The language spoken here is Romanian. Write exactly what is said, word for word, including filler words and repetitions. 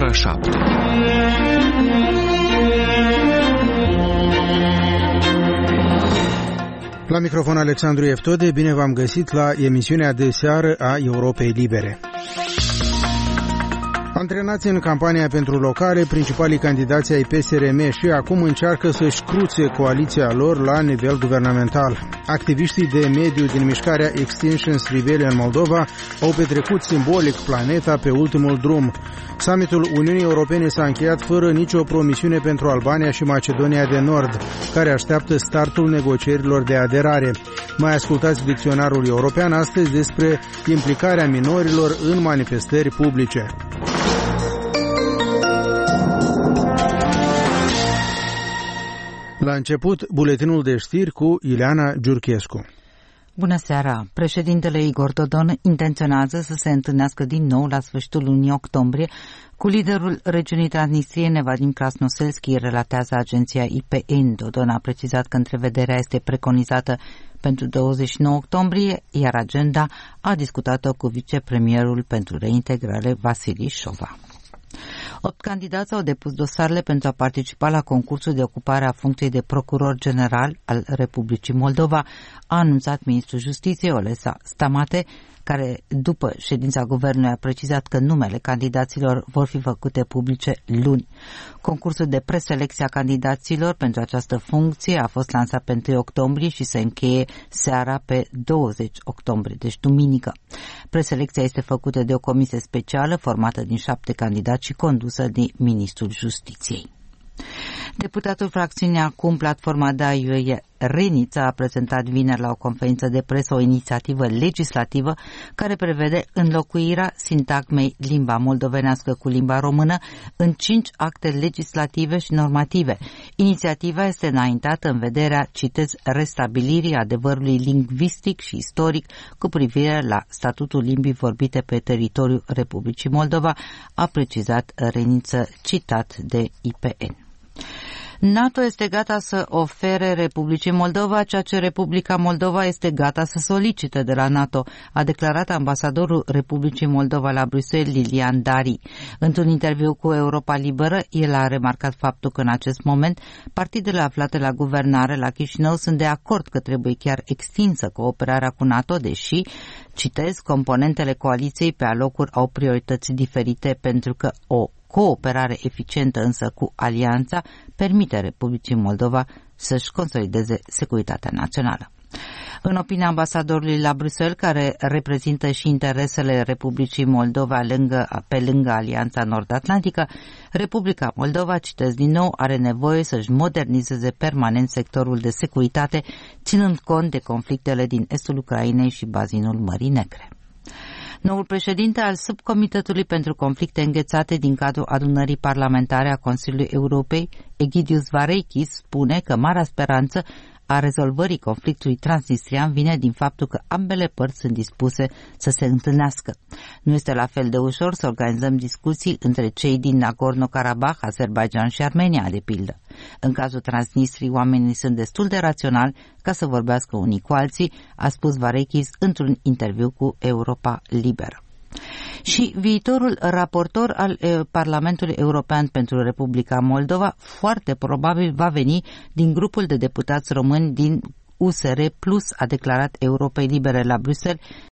ora șapte. La microfon Alexandru Eftode, bine v-am găsit la emisiunea de seară a Europei Libere. Antrenați în campania pentru locale, principalii candidați ai P S R M și acum încearcă să-și cruțe coaliția lor la nivel guvernamental. Activiștii de mediu din mișcarea Extinction Rebellion Moldova au petrecut simbolic planeta pe ultimul drum. Summitul Uniunii Europene s-a încheiat fără nicio promisiune pentru Albania și Macedonia de Nord, care așteaptă startul negocierilor de aderare. Mai ascultați dicționarul european astăzi despre implicarea minorilor în manifestări publice. La început, buletinul de știri cu Ileana Giurchescu. Bună seara! Președintele Igor Dodon intenționează să se întâlnească din nou la sfârșitul lunii octombrie cu liderul regiunii transnistriene Vadim Krasnoselski, relatează agenția I P N. Dodon a precizat că întrevederea este preconizată pentru douăzeci și nouă octombrie, iar agenda a discutat-o cu vicepremierul pentru reintegrare Vasili Șova. Opt candidați au depus dosarele pentru a participa la concursul de ocupare a funcției de procuror general al Republicii Moldova, a anunțat ministrul Justiției Olesa Stamate, care după ședința guvernului a precizat că numele candidaților vor fi făcute publice luni. Concursul de preselecție a candidaților pentru această funcție a fost lansat pe întâi octombrie și se încheie seara pe douăzeci octombrie, deci duminică. Preselecția este făcută de o comisie specială formată din șapte candidați și condusă de ministrul Justiției. Deputatul fracțiunii Acum, Platforma D A I U Renița, a prezentat vineri la o conferință de presă o inițiativă legislativă care prevede înlocuirea sintagmei limba moldovenească cu limba română în cinci acte legislative și normative. Inițiativa este înaintată în vederea, citez, restabilirii adevărului lingvistic și istoric cu privire la statutul limbii vorbite pe teritoriul Republicii Moldova, a precizat Reniță, citat de I P N. NATO este gata să ofere Republicii Moldova ceea ce Republica Moldova este gata să solicite de la NATO, a declarat ambasadorul Republicii Moldova la Bruxelles, Lilian Dari. Într-un interviu cu Europa Liberă, el a remarcat faptul că în acest moment partidele aflate la guvernare la Chișinău sunt de acord că trebuie chiar extinsă cooperarea cu NATO, deși, citez, componentele coaliției pe alocuri au priorități diferite pentru că o cooperare eficientă însă cu alianța permite Republicii Moldova să-și consolideze securitatea națională. În opinia ambasadorului la Bruxelles, care reprezintă și interesele Republicii Moldova lângă, pe lângă Alianța Nord-Atlantică, Republica Moldova, citesc din nou, are nevoie să-și modernizeze permanent sectorul de securitate, ținând cont de conflictele din estul Ucrainei și bazinul Mării Negre. Noul președinte al Subcomitetului pentru Conflicte Înghețate din cadrul adunării parlamentare a Consiliului Europei, Egidius Vareikis, spune că marea speranță a rezolvării conflictului transnistrian vine din faptul că ambele părți sunt dispuse să se întâlnească. Nu este la fel de ușor să organizăm discuții între cei din Nagorno-Karabakh, Azerbaidjan și Armenia, de pildă. În cazul Transnistriei, oamenii sunt destul de raționali ca să vorbească unii cu alții, a spus Vareikis într-un interviu cu Europa Liberă. Și viitorul raportor al e, Parlamentului European pentru Republica Moldova foarte probabil va veni din grupul de deputați români din U S R Plus, a declarat Europei Libere la Bruxelles